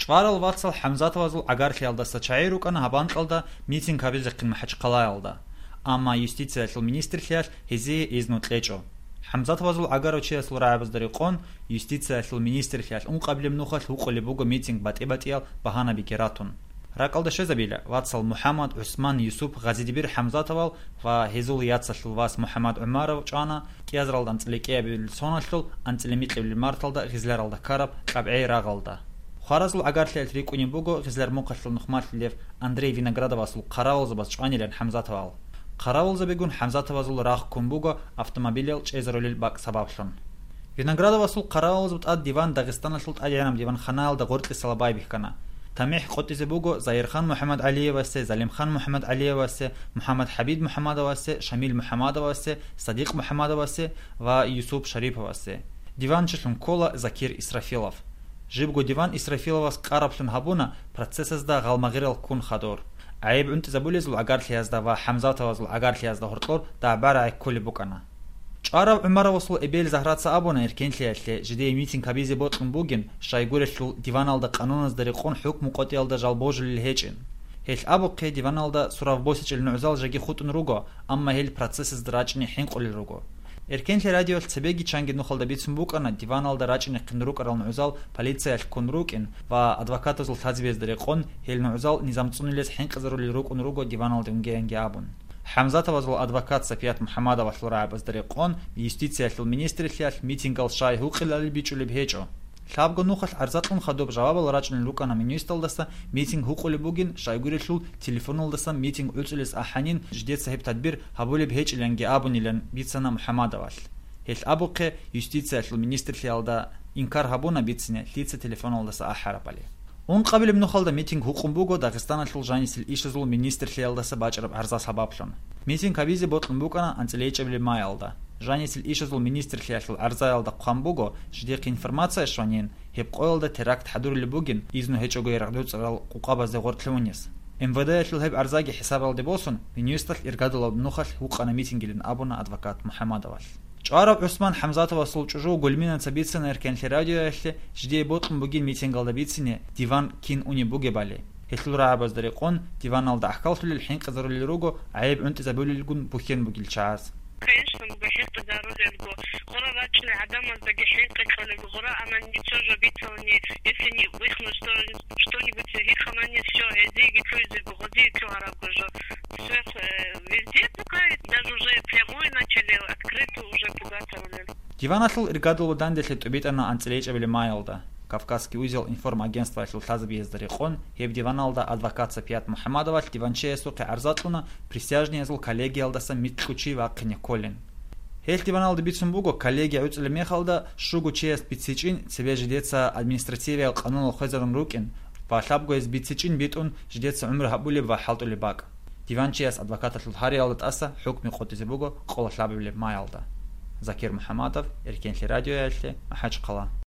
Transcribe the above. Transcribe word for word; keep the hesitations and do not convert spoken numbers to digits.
ჭვარალ ვაცალ Хамзатовაზულ აგარხი ალდასა ჩაირუკანა ჰაბანყალდა მიტინგ ავიზეყინ მაჰაჭყალა ალდა ამა იუსტიციაშულ მინისტრხიაშ ჰეზი იზნუ ტლეჭო Хамзатовაზულ აგაროჩიასულ რააბაზდარი ყონ იუსტიციაშულ მინისტრხიაშ უნყაბლემ ნუხაშ უყოლე ბუგო მიტინგ ბატებატიალ ბაჰანაბი კერატუნ რაკალდა შეზაბილა ვაცალ მუჰამად უსმან იუსუფ ღაზიდიბირ Хамзатовალ ვა ჰეზულ იაცაშულ ვას მუჰამად უმაროვ ჭანა კიაზრალდან წლეკიაბილ სონაშულ ანწლემიტლივ მართალდა ღიზლარალდა კარაბ ყაბე რაღალდა Ხარაზულ აგარხიალ რიკუნი ბუგო ღიზლარ მოხაშულ ნხმართლევ ანდრეი ვინაგრადავასულ ყარავალზებას ჭვანილან Хамзатовალ ყარავალზე ბეგუნ Хамзатовაზულ რახ კუნ ბუგო ავტომობილელ ჭეზროლილ ბაკ საბავშონ ვინაგრადავასულ ყარავალზბ ტად დივან დაღესტანაშულ ტალიანამ დივან ხანალ და ღორტი სალაბაიბიხკანა Тамих қотизе буго Заирхан Мухаммад Алиевасе, Залимхан Мухаммад Алиевасе, Мухаммад Хабиб Мухаммадовасе, Шамил Мухаммадовасе, Садиқ Мухаммадовасе ва Юсуп Шарифовасе. Диванчишлун кола Закир Исрафилов. Жибго диван Исрафиловас қараплун хабуна процессезда ғалмағирал кун хадор. Айб унти забулезул агархиязда ва Хамзатовазул агархиязда хортлор да бара ай коли букана. Ჭარავ უმარავოსულ ებელ ზაჰრაცა აბონა ერკენლიალე ჟდე მიტინგ კაბიზე ბოტყუნ ბუგენ შაიგურეშულ დივანალდა ყანონაზდარი ყონ ჰუკმ ყოტიალდა ჟალბოჟლილ ჰეჭენ ჰელ აბოყე დივანალდა სურავბოსიჭილ ნუზალ ჟაგი ხუტუნ რუგო ამმა ჰელ პროცესის დრაჭნი ჰენყოლი რუგო ერკენლე რადიო ცებეგი ჩანგი ნუხალდა ბიცუნ ბუკანა დივანალდა რაჭნი ყნრუკარალ ნუზალ პოლიცია ჰკუნრუკენ ვა ადვოკატოზულ თაძბეზდარი ყონ ჰელ ნუზალ ნიზამწუნილეს ჰენყზრული რუკუნ რუგო დივანალდა უნგენგი აბონ Хамзатовазул адвокат Сафият Мухаммадова шлурабаздари қон юстициялыл министрлияль митингал шай хуқилали бичулиб хечо Лабго нухал арзатун хадоб жавабал рачнил лукана министалдаса митинг хуқули бугин шайгуришул телефонулдаса митинг уцулис аханин ждет сахиб тадбир хабулиб хечленги абунилен бицана Мухаммадовал Хел абуқе юстициялыл министрлиялда инкар хабуна бицне лице телефонулдаса ахарапали Он قبل من خالد ميتينغ حقوق بوجو داغستان الجانيس الإشزول министр خيالداسا باجرب أرزاس حبابلون ميتينغ كابيزي بوتلن بوكانا أنتليتش بلي مايلدا جانيس الإشزول министр خيال أرزايلدا قام بوجو جديق إنفورمация شوانين هب قويلدا تراكت حضور لبوجين إذنه هيجو يرغدوت سرال قوقابا زغورت لونيس إم في دي هب أرزاقي حساب الدبوسون بنيوستل إرغادو لبنوخل حقوقنا ميتينغ أبونا أدفكات محمد وال ჭარავ უსმან Хамзатовასულ ჭუჟუ გულმინან ცაბიცნა ერკენლე რადიოაშლე ჟდე ბოტყუნ ბუგინ მიტინგალდა ბიცინე დივან კინ უნი ბუგებალე ჰესლურა აბაზდარი ყონ დივანალდა ახკალთული ჰენ ყზრული რუგო აიბ უნტი ზაბულილგუნ ბუხენ ბუგილ чаас Конечно, бахет дороженько. Гора рачный адам из багишин кекали гора, а на ничего же битвони, если не выхну что что-нибудь хихамани все, эзиги фюзи богоди чуарабго же. Все везде пугает, даже уже прямой начали открыто уже пугаться уже. Диванашл иргадул данделе тубитана анцелечабели майлда. Кавказский узел информагентства Шилхазбездari қон, хеб диваналда адвокат Сафият Мухаммадова диванче суқи арзатлуна присяжный зул коллегиялдаса митлучи ва қинеколин. Хел диваналда битсун буго коллегия уцле мехалда шугу чест битсичин себе ждется административия қанун хозарун рукин, ва шабго из битсичин битун ждется умр хабули ва халтули бак. Диванче с адвоката Шилхариялдат аса хукми қотизе буго қола шлабили майалда. Закир Мухаммадов, Эркенли радио яльте, Махач Қала.